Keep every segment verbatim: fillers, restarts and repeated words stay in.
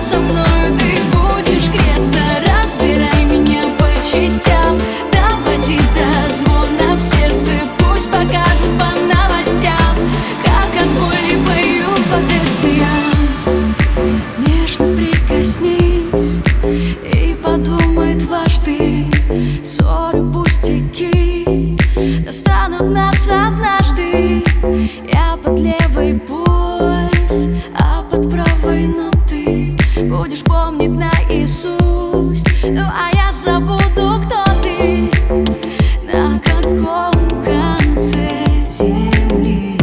со мною ты будешь греться. Разбирай меня по частям, доводи до звона в сердце, пусть покажут по новостям, как от боли пою по терциям. Нежно прикоснись и подумай дважды, ссоры пустяки достанут нас однажды. Я под левый пульс, а под правой, но ты будешь помнить наизусть. Ну а я забуду, кто ты, на каком конце земли.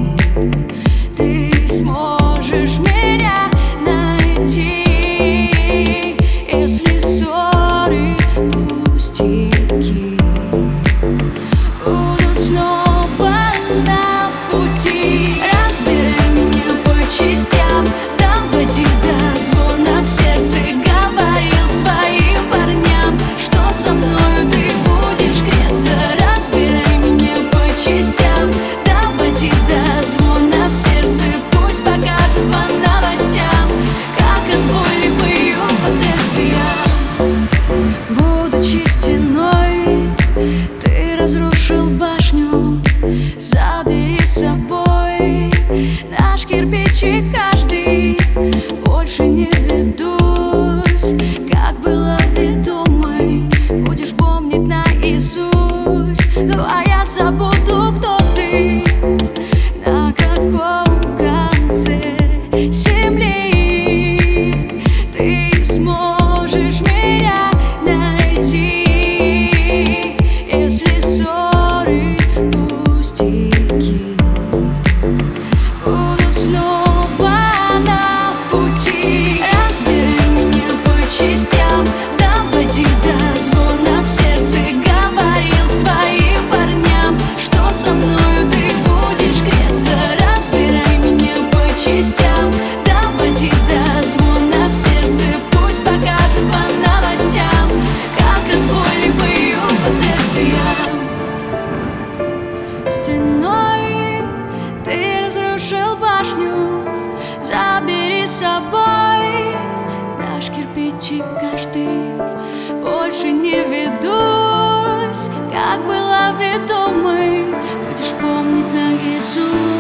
Ты сможешь меня найти, если ссоры пустяки будут снова на пути. Разбирай меня по частям, доводи до звона в сердце, говорил своим парням, что со мною ты будешь греться. Разбирай меня по частям, доводи до звона в сердце, пусть покажут по новостям, как от боли пою по терциям. Будучи стеной, ты разрушил башню, забери с собой наш кирпичик каждый. Больше не ведусь, как было ведомой, будешь помнить наизусть. Ну а я забуду, кто ты, на каком конце земли. Ты сможешь меня найти, если ссоры пустяки будут снова на пути. Разбирай меня по частям, доводи до звона в сердце, говорил своим парням, что со мною ты будешь греться. Разбирай меня по частям, доводи до звона в сердце, пусть покажут по новостям, как от боли пою по терциям. Стеной ты разрушил башню, забери с собой наш кирпичик каждый. Больше не ведусь, как была ведомой, будешь помнить наизусть.